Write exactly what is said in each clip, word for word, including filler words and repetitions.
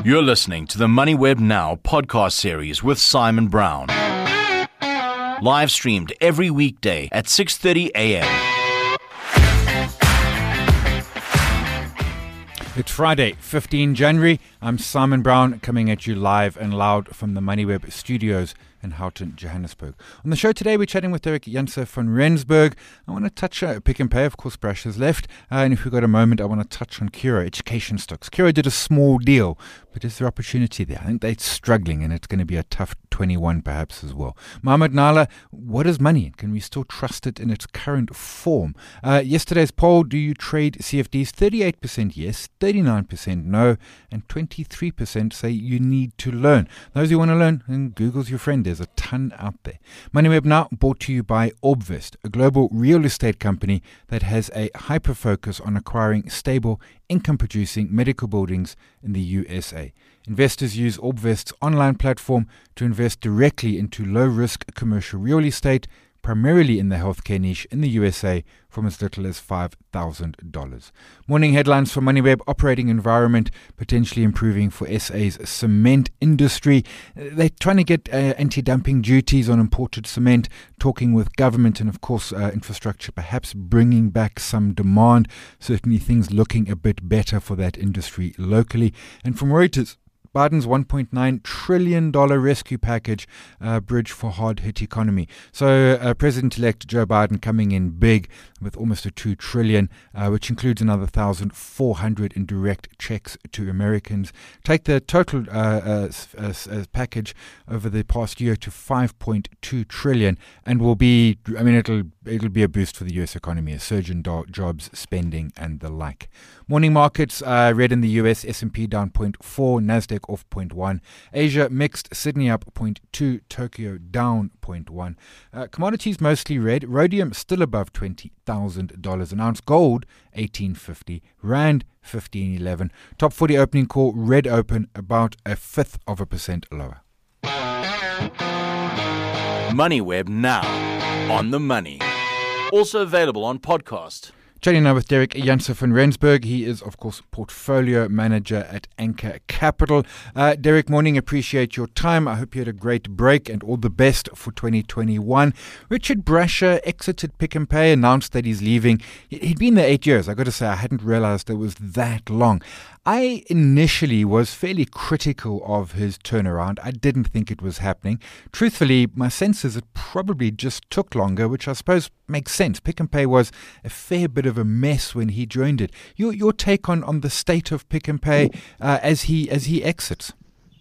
You're listening to the MoneyWeb Now podcast series with Simon Brown. Live streamed every weekday at six thirty a.m. It's Friday, the fifteenth of January. I'm Simon Brown, coming at you live and loud from the MoneyWeb studios in Houghton, Johannesburg. On the show today, we're chatting with Derek Janse van Rensburg. I want to touch uh, Pick n Pay. Of course, Brash has left. Uh, and if we've got a moment, I want to touch on Curro education stocks. Curro did a small deal, but is there opportunity there? I think they're struggling, and it's going to be a tough twenty-one perhaps as well. Mohamed Nala, what is money? Can we still trust it in its current form? Uh, yesterday's poll, do you trade C F Ds? thirty-eight percent yes, thirty-nine percent no, and twenty-three percent say you need to learn. Those who want to learn, and Google's your friend. There's a ton out there. MoneyWeb Now brought to you by Orbvest, a global real estate company that has a hyper focus on acquiring stable, income-producing medical buildings in the U S A. Investors use Orbvest's online platform to invest directly into low-risk commercial real estate, primarily in the healthcare niche in the U S A, from as little as five thousand dollars. Morning headlines for MoneyWeb: operating environment potentially improving for S A's cement industry. They're trying to get uh, anti-dumping duties on imported cement, talking with government, and of course uh, infrastructure perhaps bringing back some demand. Certainly things looking a bit better for that industry locally. And from Reuters, Biden's one point nine trillion dollars rescue package, uh, bridge for hard-hit economy. So uh, President-elect Joe Biden coming in big with almost a two trillion dollars, uh, which includes another one thousand four hundred in direct checks to Americans. Take the total uh, uh, uh, uh, package over the past year to five point two trillion dollars, and will be, I mean, it'll it'll be a boost for the U S economy, a surge in do- jobs, spending, and the like. Morning markets, uh, red in the U S, S and P down zero point four, Nasdaq off zero point one. Asia mixed, Sydney up zero point two, Tokyo down zero point one. Uh, commodities mostly red, rhodium still above twenty thousand dollars an ounce, gold eighteen fifty, rand fifteen eleven. Top forty opening call, red open, about a fifth of a percent lower. MoneyWeb Now, on the money. Also available on podcast. Chatting now with Derek Janse van Rensburg. He is, of course, portfolio manager at Anchor Capital. Uh, Derek, morning. Appreciate your time. I hope you had a great break and all the best for twenty twenty-one. Richard Brasher exited Pick n Pay, announced that he's leaving. He'd been there eight years. I got to say, I hadn't realized it was that long. I initially was fairly critical of his turnaround. I didn't think it was happening. Truthfully, my sense is it probably just took longer, which I suppose makes sense. Pick n Pay was a fair bit of a mess when he joined it. Your your take on, on the state of Pick n Pay uh, as he as he exits?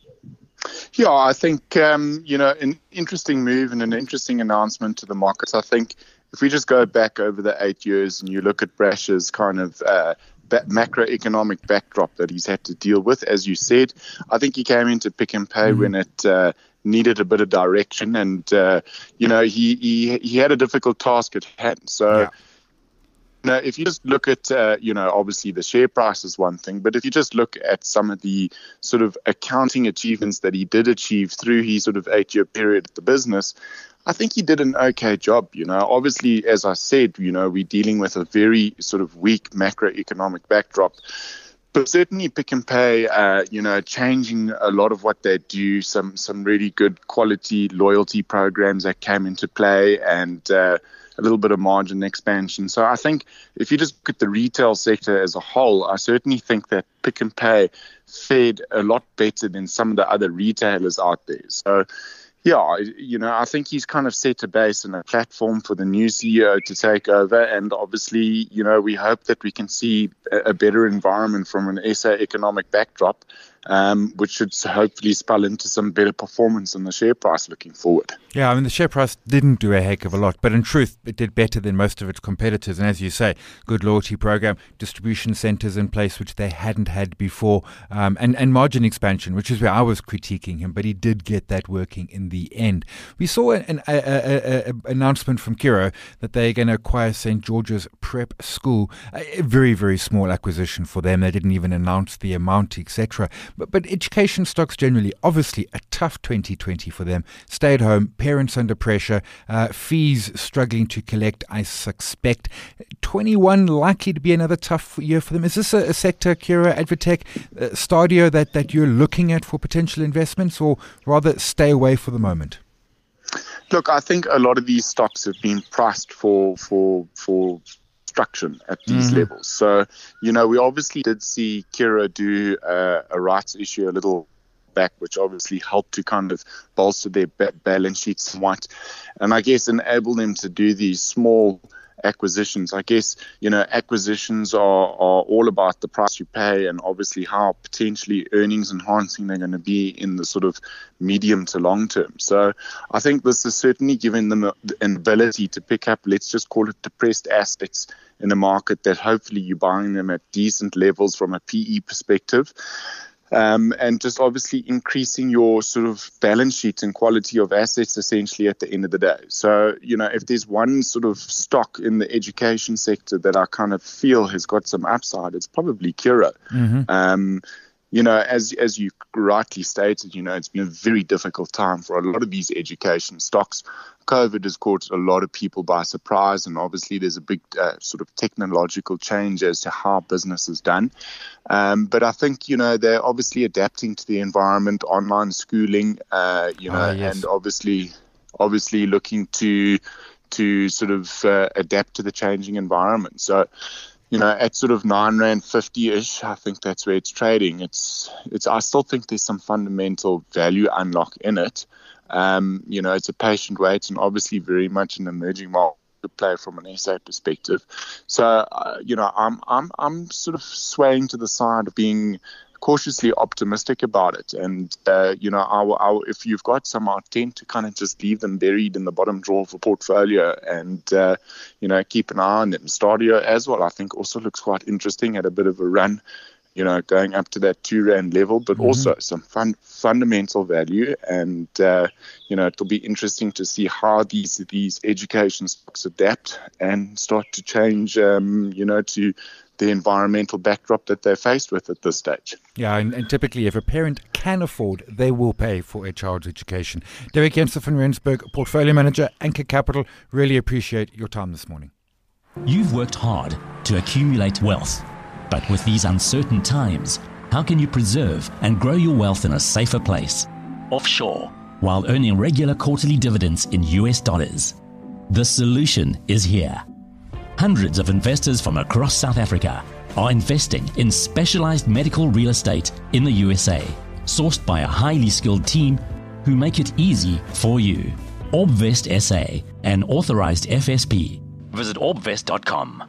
Yeah, I think um, you know an interesting move and an interesting announcement to the markets. I think if we just go back over the eight years and you look at Brasher's kind of uh, macroeconomic backdrop that he's had to deal with, as you said, I think he came into Pick n Pay mm-hmm. when it uh, needed a bit of direction, and uh, you know he, he he had a difficult task at hand. So. Yeah. Now, if you just look at, uh, you know, obviously the share price is one thing, but if you just look at some of the sort of accounting achievements that he did achieve through his sort of eight-year period at the business, I think he did an okay job. You know, obviously, as I said, you know, we're dealing with a very sort of weak macroeconomic backdrop. But certainly Pick n Pay, uh, you know, changing a lot of what they do, some some really good quality loyalty programs that came into play, and uh, a little bit of margin expansion. So I think if you just look at the retail sector as a whole, I certainly think that Pick n Pay fared a lot better than some of the other retailers out there. So yeah, you know, I think he's kind of set a base and a platform for the new C E O to take over. And obviously, you know, we hope that we can see a better environment from an S A economic backdrop, um, which should hopefully spell into some better performance in the share price looking forward. Yeah, I mean, the share price didn't do a heck of a lot, but in truth, it did better than most of its competitors. And as you say, good loyalty program, distribution centers in place, which they hadn't had before, um, and, and margin expansion, which is where I was critiquing him, but he did get that working in the end. We saw an, an a, a, a announcement from Curro that they're going to acquire Saint George's Prep School, a very, very small acquisition for them. They didn't even announce the amount, et cetera. But, but education stocks generally, obviously a tough twenty twenty for them. Stay at home, parents under pressure, uh, fees struggling to collect, I suspect. twenty-one likely to be another tough year for them. Is this a, a sector, Kira, Advotech, uh, Stadio, that, that you're looking at for potential investments, or rather stay away for the moment? Look, I think a lot of these stocks have been priced for for for destruction at these mm-hmm. levels. So, you know, we obviously did see Kira do uh, a rights issue a little back, which obviously helped to kind of bolster their ba- balance sheets somewhat, and I guess enable them to do these small acquisitions. I guess, you know, acquisitions are, are all about the price you pay and obviously how potentially earnings enhancing they're going to be in the sort of medium to long term. So I think this is certainly giving them a, an ability to pick up, let's just call it depressed assets in a market that hopefully you're buying them at decent levels from a P E perspective. Um, and just obviously increasing your sort of balance sheet and quality of assets essentially at the end of the day. So, you know, if there's one sort of stock in the education sector that I kind of feel has got some upside, it's probably Kira. Mm-hmm. Um, you know, as as you rightly stated, you know, it's been a very difficult time for a lot of these education stocks. COVID has caught a lot of people by surprise, and obviously there's a big uh, sort of technological change as to how business is done. Um, but I think, you know, they're obviously adapting to the environment, online schooling, uh, you know, uh, yes. and obviously, obviously looking to to sort of uh, adapt to the changing environment. So, you know, at sort of nine rand fifty-ish, I think that's where it's trading. It's, it's. I still think there's some fundamental value unlock in it. Um, you know, it's a patient wait, and obviously very much an emerging market play from an S A perspective. So, uh, you know, I'm I'm I'm sort of swaying to the side of being cautiously optimistic about it. And, uh, you know, I, I, if you've got some, I tend to kind of just leave them buried in the bottom drawer of a portfolio and, uh, you know, keep an eye on them. Stadio as well, I think, also looks quite interesting at a bit of a run, you know, going up to that two rand level, but mm-hmm. also some fun, fundamental value. And, uh, you know, it'll be interesting to see how these these education stocks adapt and start to change, um, you know, to the environmental backdrop that they're faced with at this stage. Yeah, and, and typically if a parent can afford, they will pay for a child's education. Derek Jensen van Rensburg, Portfolio Manager, Anchor Capital, really appreciate your time this morning. You've worked hard to accumulate wealth, but with these uncertain times, how can you preserve and grow your wealth in a safer place, offshore, while earning regular quarterly dividends in U S dollars? The solution is here. Hundreds of investors from across South Africa are investing in specialized medical real estate in the U S A, sourced by a highly skilled team who make it easy for you. Orbvest S A, an authorized F S P. Visit orbvest dot com.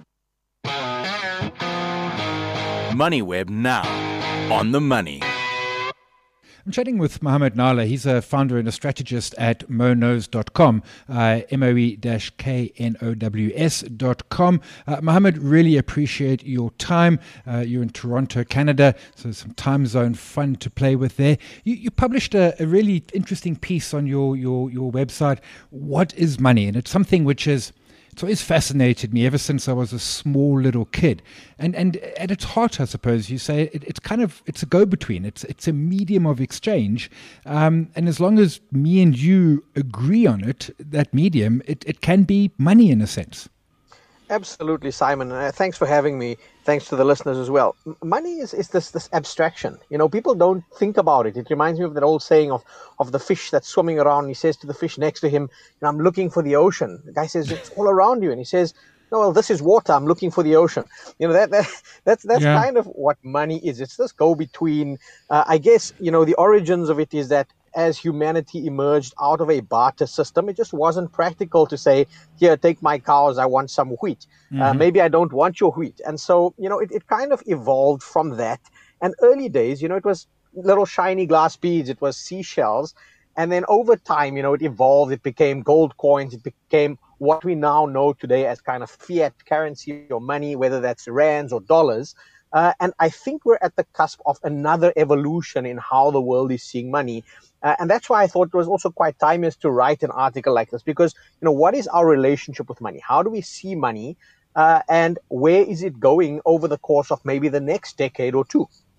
MoneyWeb now, on the money. I'm chatting with Mohammed Nala. He's a founder and a strategist at moeknows dot com, uh, M O E K N O W S dot com. Uh, Mohammed, really appreciate your time. Uh, you're in Toronto, Canada, so some time zone fun to play with there. You, you published a, a really interesting piece on your, your, your website, What is Money? And it's something which is It's always fascinated me ever since I was a small little kid. And and at its heart, I suppose, you say it, it's kind of, it's a go-between. It's it's a medium of exchange. Um, and as long as me and you agree on it, that medium, it, it can be money in a sense. Absolutely, Simon. Uh, thanks for having me. Thanks to the listeners as well. M- money is, is this this abstraction. You know, people don't think about it. It reminds me of that old saying of, of the fish that's swimming around. He says to the fish next to him, I'm looking for the ocean. The guy says, it's all around you. And he says, no, well, this is water. I'm looking for the ocean. You know, that, that that's that's yeah. kind of what money is. It's this go-between. Uh, I guess, you know, the origins of it is that as humanity emerged out of a barter system, it just wasn't practical to say, here, take my cows, I want some wheat. Mm-hmm. Uh, maybe I don't want your wheat. And so, you know, it, it kind of evolved from that. And early days, you know, it was little shiny glass beads, it was seashells. And then over time, you know, it evolved, it became gold coins, it became what we now know today as kind of fiat currency or money, whether that's rands or dollars. Uh, and I think we're at the cusp of another evolution in how the world is seeing money. Uh, and that's why I thought it was also quite timeless to write an article like this, because, you know, what is our relationship with money? How do we see money? Uh, and where is it going over the course of maybe the next decade or two?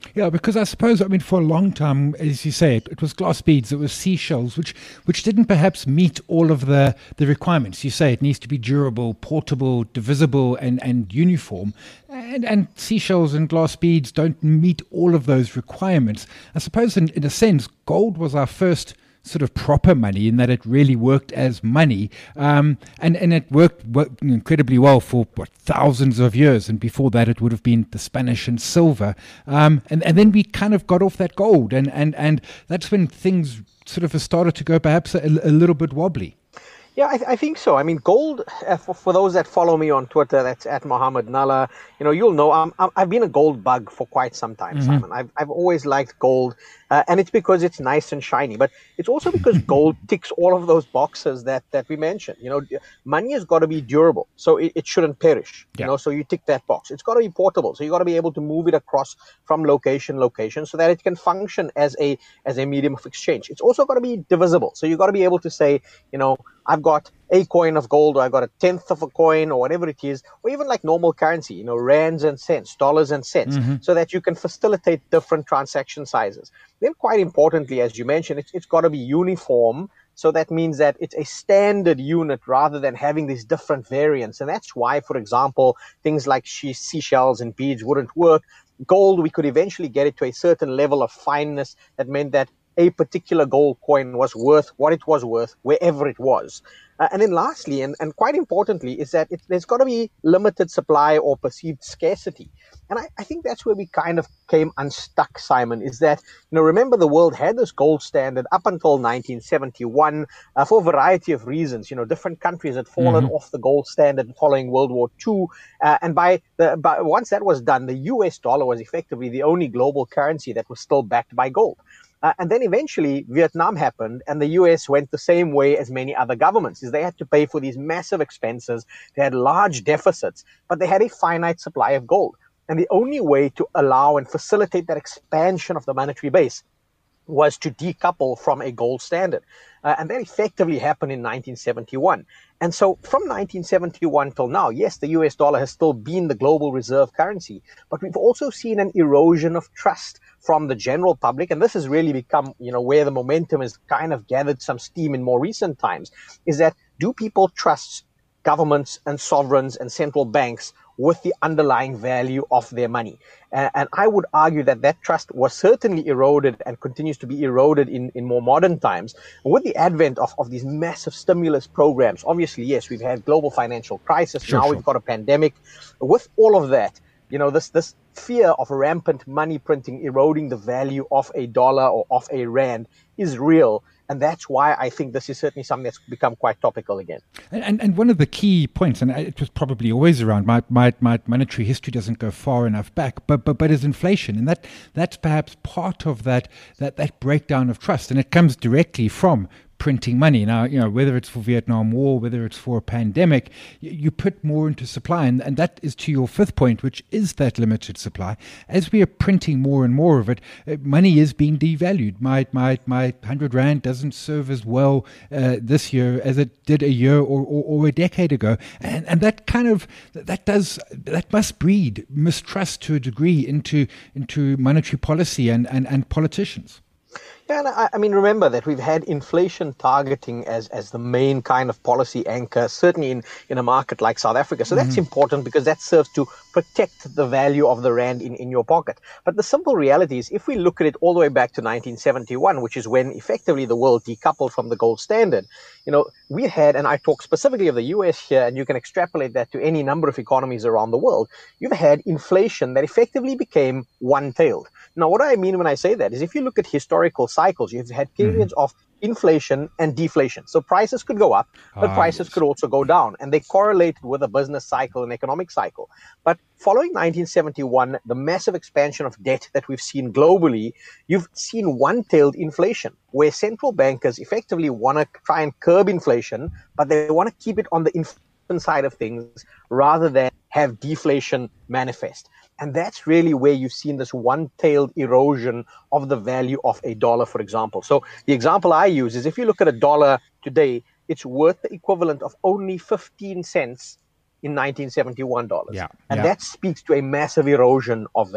Yeah, because I suppose, I mean, for a long time, as you say, it, it was glass beads, it was seashells, which which didn't perhaps meet all of the, the requirements. You say it needs to be durable, portable, divisible, and, and uniform. And, and seashells and glass beads don't meet all of those requirements. I suppose, in, in a sense, gold was our first sort of proper money in that it really worked as money, um, and and it worked, worked incredibly well for what, thousands of years, and before that it would have been the Spanish and silver, um, and and then we kind of got off that gold, and and and that's when things sort of started to go perhaps a, a little bit wobbly. Yeah, I, th- I think so. I mean, gold, uh, for, for those that follow me on Twitter, that's at Mohammed Nalla, you know, you'll know I'm, I'm, I've been a gold bug for quite some time, mm-hmm. Simon. I've, I've always liked gold, uh, and it's because it's nice and shiny, but it's also because gold ticks all of those boxes that, that we mentioned. You know, money has got to be durable, so it, it shouldn't perish, yeah. you know, so you tick that box. It's got to be portable, so you got to be able to move it across from location location so that it can function as a as a medium of exchange. It's also got to be divisible, so you got to be able to say, you know, I've got a coin of gold, or I've got a tenth of a coin, or whatever it is, or even like normal currency, you know, rands and cents, dollars and cents, mm-hmm. so that you can facilitate different transaction sizes. Then quite importantly, as you mentioned, it's, it's got to be uniform. So that means that it's a standard unit rather than having these different variants. And that's why, for example, things like seashells and beads wouldn't work. Gold, we could eventually get it to a certain level of fineness that meant that a particular gold coin was worth what it was worth wherever it was. Uh, and then lastly, and, and quite importantly, is that it, there's got to be limited supply or perceived scarcity. And I, I think that's where we kind of came unstuck, Simon, is that, you know, remember the world had this gold standard up until nineteen seventy-one uh, for a variety of reasons. You know, different countries had fallen mm-hmm. off the gold standard following World War Two. Uh, and by the by, once that was done, the U S dollar was effectively the only global currency that was still backed by gold. Uh, and then eventually Vietnam happened, and the U S went the same way as many other governments, is they had to pay for these massive expenses. They had large deficits, but they had a finite supply of gold. And the only way to allow and facilitate that expansion of the monetary base was to decouple from a gold standard. Uh, and that effectively happened in nineteen seventy-one. And so from nineteen seventy-one till now, yes, the U S dollar has still been the global reserve currency, but we've also seen an erosion of trust from the general public. And this has really become, you know, where the momentum has kind of gathered some steam in more recent times, is that do people trust governments and sovereigns and central banks with the underlying value of their money? Uh, and I would argue that that trust was certainly eroded and continues to be eroded in, in more modern times. With the advent of, of these massive stimulus programs, obviously, yes, we've had global financial crisis. Sure, now sure. We've got a pandemic. With all of that, you know, this, this fear of rampant money printing eroding the value of a dollar or of a rand is real. And that's why I think this is certainly something that's become quite topical again. And and, and one of the key points, and it was probably always around, my, my, my monetary history doesn't go far enough back, but but but is inflation. And that that's perhaps part of that that, that breakdown of trust. And it comes directly from printing money. Now, you know, whether it's for Vietnam War, whether it's for a pandemic, you, you put more into supply. And, and that is to your fifth point, which is that limited supply. As we are printing more and more of it, uh, money is being devalued. My my my one hundred rand doesn't serve as well uh, this year as it did a year or, or, or a decade ago. And and that kind of, that does, that must breed mistrust to a degree into into monetary policy and, and, and politicians. Yeah, and I, I mean, remember that we've had inflation targeting as, as the main kind of policy anchor, certainly in, in a market like South Africa. So mm-hmm. that's important because that serves to protect the value of the rand in, in your pocket. But the simple reality is, if we look at it all the way back to nineteen seventy-one, which is when effectively the world decoupled from the gold standard, you know, we had, and I talk specifically of the U S here, and you can extrapolate that to any number of economies around the world, you've had inflation that effectively became one-tailed. Now, what I mean when I say that is, if you look at historical cycles, you've had periods mm-hmm. of inflation and deflation. So prices could go up, but ah, prices yes. could also go down. And they correlated with a business cycle and economic cycle. But following nineteen seventy-one, the massive expansion of debt that we've seen globally, you've seen one-tailed inflation, where central bankers effectively want to try and curb inflation, but they want to keep it on the inflation side of things rather than have deflation manifest. And that's really where you've seen this one-tailed erosion of the value of a dollar, for example. So the example I use is, if you look at a dollar today, it's worth the equivalent of only fifteen cents in nineteen seventy-one dollars. Yeah, and yeah. that speaks to a massive erosion of value.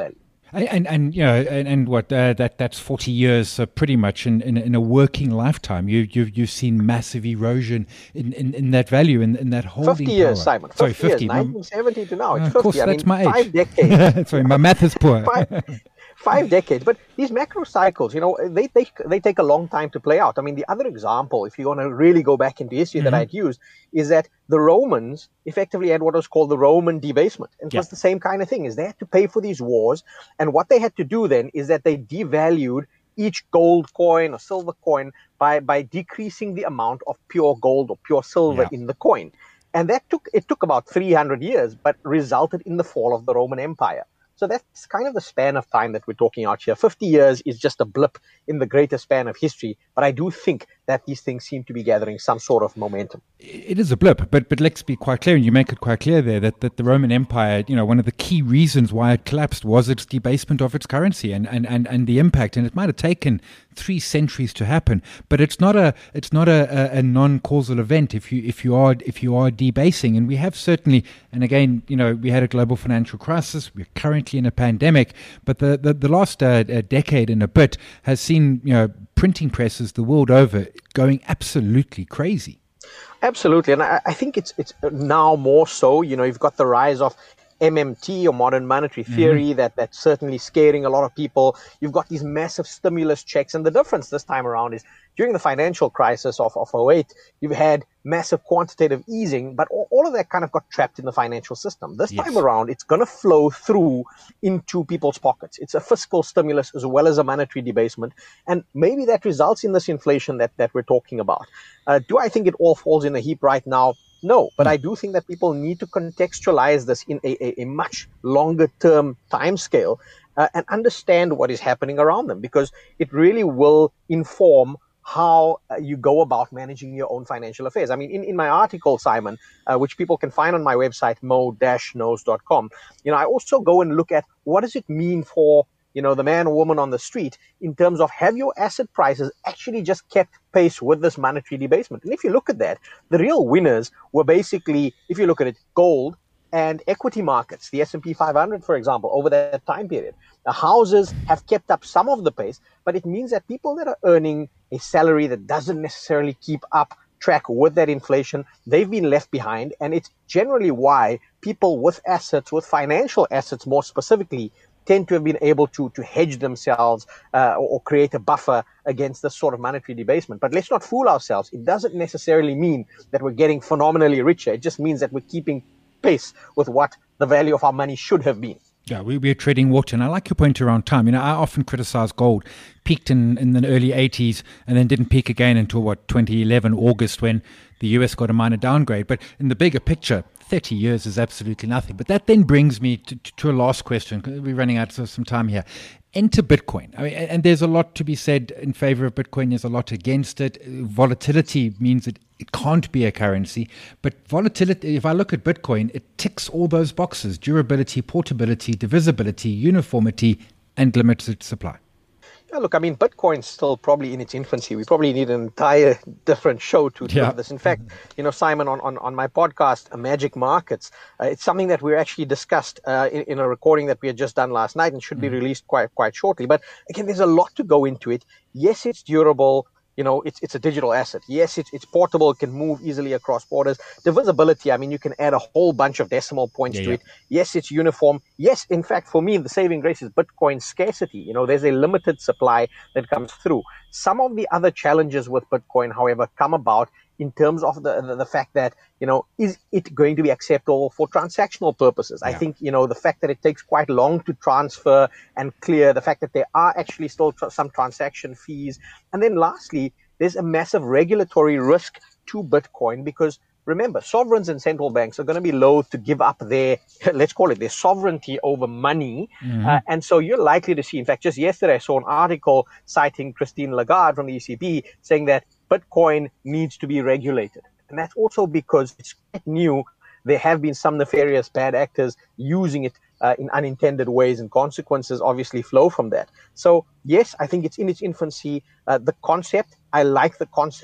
And, and, and you know, and, and what, uh, that that's forty years, uh, pretty much in, in, in a working lifetime. You, you've, you've seen massive erosion in, in, in that value, in, in that holding fifty years, power. Simon. fifty Sorry, fifty. years, nineteen seventy to now. It's Uh, of fifty. course, I that's mean, my age. Five decades. Sorry, my math is poor. five, five decades. But these macro cycles, you know, they, they they take a long time to play out. I mean, the other example, if you want to really go back into history, Mm-hmm. that I'd use is that the Romans effectively had what was called the Roman debasement. And it Yeah. was the same kind of thing, is they had to pay for these wars. And what they had to do then is that they devalued each gold coin or silver coin by, by decreasing the amount of pure gold or pure silver Yeah. in the coin. And that took, it took about three hundred years, but resulted in the fall of the Roman Empire. So that's kind of the span of time that we're talking out here. fifty years is just a blip in the greater span of history, but I do think that these things seem to be gathering some sort of momentum. It is a blip, but but let's be quite clear, and you make it quite clear there that, that the Roman Empire, you know, one of the key reasons why it collapsed was its debasement of its currency and, and, and, and the impact. And it might have taken three centuries to happen, but it's not a it's not a, a, a non-causal event if you if you are if you are debasing. And we have certainly, and again, you know, we had a global financial crisis. We're currently in a pandemic, but the the, the last uh, decade and a bit has seen, you know, printing presses the world over going absolutely crazy. Absolutely, and I, I think it's it's now more so. You know, you've got the rise of M M T or modern monetary theory mm-hmm. that that's certainly scaring a lot of people. You've got these massive stimulus checks, and the difference this time around is during the financial crisis of, of oh eight, you've had massive quantitative easing, but all, all of that kind of got trapped in the financial system. This yes. time around, it's going to flow through into people's pockets. It's a fiscal stimulus as well as a monetary debasement, and maybe that results in this inflation that, that we're talking about. Uh, do I think it all falls in a heap right now? No, but I do think that people need to contextualize this in a, a, a much longer term time scale uh, and understand what is happening around them, because it really will inform how uh, you go about managing your own financial affairs. I mean, in, in my article, Simon, uh, which people can find on my website, mo dash knows dot com, you know, I also go and look at what does it mean for, you know, the man or woman on the street in terms of have your asset prices actually just kept pace with this monetary debasement. And if you look at that, the real winners were basically, if you look at it, gold and equity markets, the S and P five hundred, for example, over that time period. The houses have kept up some of the pace, but it means that people that are earning a salary that doesn't necessarily keep up track with that inflation, they've been left behind. And it's generally why people with assets, with financial assets more specifically, tend to have been able to to hedge themselves uh, or, or create a buffer against this sort of monetary debasement. But let's not fool ourselves. It doesn't necessarily mean that we're getting phenomenally richer. It just means that we're keeping pace with what the value of our money should have been. Yeah, we, we're treading water. And I like your point around time. You know, I often criticize gold. Peaked in, in the early eighties and then didn't peak again until, what, twenty eleven, August, when the U S got a minor downgrade. But in the bigger picture, thirty years is absolutely nothing. But that then brings me to, to, to a last question. We're running out of some time here. Enter Bitcoin. I mean, and there's a lot to be said in favor of Bitcoin. There's a lot against it. Volatility means it, it can't be a currency. But volatility, if I look at Bitcoin, it ticks all those boxes: durability, portability, divisibility, uniformity, and limited supply. Yeah, look, I mean, Bitcoin's still probably in its infancy. We probably need an entire different show to yeah. look at this. In fact, you know, Simon, on, on, on my podcast, uh, Magic Markets, uh, it's something that we actually discussed uh, in, in a recording that we had just done last night and should be released quite quite shortly. But again, there's a lot to go into it. Yes, it's durable. You know, it's it's a digital asset. Yes, it's it's portable. It can move easily across borders. Divisibility, I mean, you can add a whole bunch of decimal points yeah, to yeah. it. Yes, it's uniform. Yes, in fact, for me, the saving grace is Bitcoin scarcity. You know, there's a limited supply that comes through. Some of the other challenges with Bitcoin, however, come about in terms of the, the the fact that, you know, is it going to be acceptable for transactional purposes? Yeah. I think, you know, the fact that it takes quite long to transfer and clear, the fact that there are actually still tr- some transaction fees. And then lastly, there's a massive regulatory risk to Bitcoin because, remember, sovereigns and central banks are going to be loath to give up their, let's call it, their sovereignty over money. Mm-hmm. Uh, and so you're likely to see, in fact, just yesterday I saw an article citing Christine Lagarde from the E C B saying that Bitcoin needs to be regulated. And that's also because it's quite new. There have been some nefarious bad actors using it uh, in unintended ways, and consequences obviously flow from that. So, yes, I think it's in its infancy. Uh, the concept, I like the concept.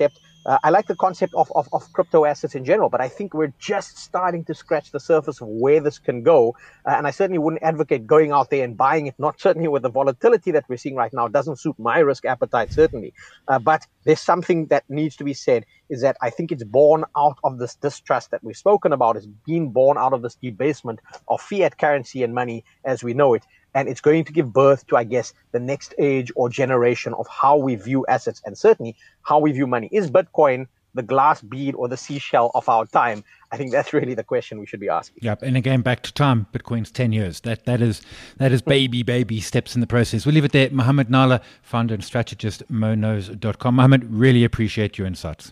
Uh, I like the concept of, of, of crypto assets in general, but I think we're just starting to scratch the surface of where this can go. Uh, and I certainly wouldn't advocate going out there and buying it, not certainly with the volatility that we're seeing right now. It doesn't suit my risk appetite, certainly. Uh, but there's something that needs to be said, is that I think it's born out of this distrust that we've spoken about. It's been born out of this debasement of fiat currency and money as we know it. And it's going to give birth to, I guess, the next age or generation of how we view assets and certainly how we view money. Is Bitcoin the glass bead or the seashell of our time? I think that's really the question we should be asking. Yep. And again, back to time, Bitcoin's ten years. That That is that is baby, baby steps in the process. We'll leave it there. Mohammed Nalla, founder and strategist, monos dot com. Mohammed, really appreciate your insights.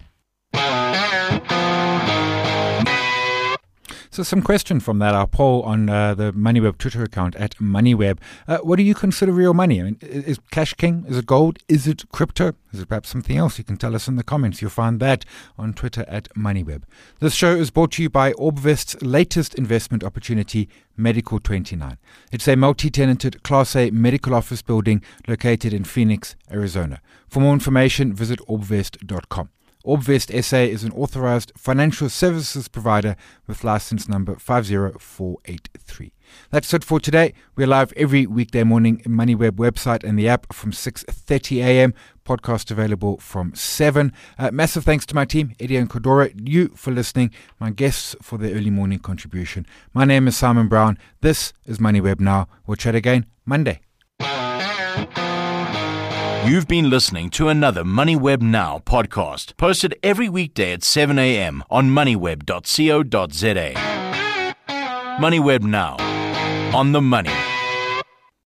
So some question from that, our poll on uh, the MoneyWeb Twitter account at MoneyWeb. Uh, what do you consider real money? I mean, is cash king? Is it gold? Is it crypto? Is it perhaps something else? You can tell us in the comments. You'll find that on Twitter at MoneyWeb. This show is brought to you by Orbvest's latest investment opportunity, Medical twenty-nine. It's a multi-tenanted Class A medical office building located in Phoenix, Arizona. For more information, visit orbvest dot com. Orbvest S A is an authorized financial services provider with license number five zero four eight three. That's it for today. We're live every weekday morning in MoneyWeb website and the app from six thirty a.m. Podcast available from seven. Uh, massive thanks to my team, Eddie and Kodora, you for listening, my guests for their early morning contribution. My name is Simon Brown. This is MoneyWeb Now. We'll chat again Monday. You've been listening to another MoneyWeb Now podcast, posted every weekday at seven a.m. on moneyweb dot co dot za. MoneyWeb Now, on the money.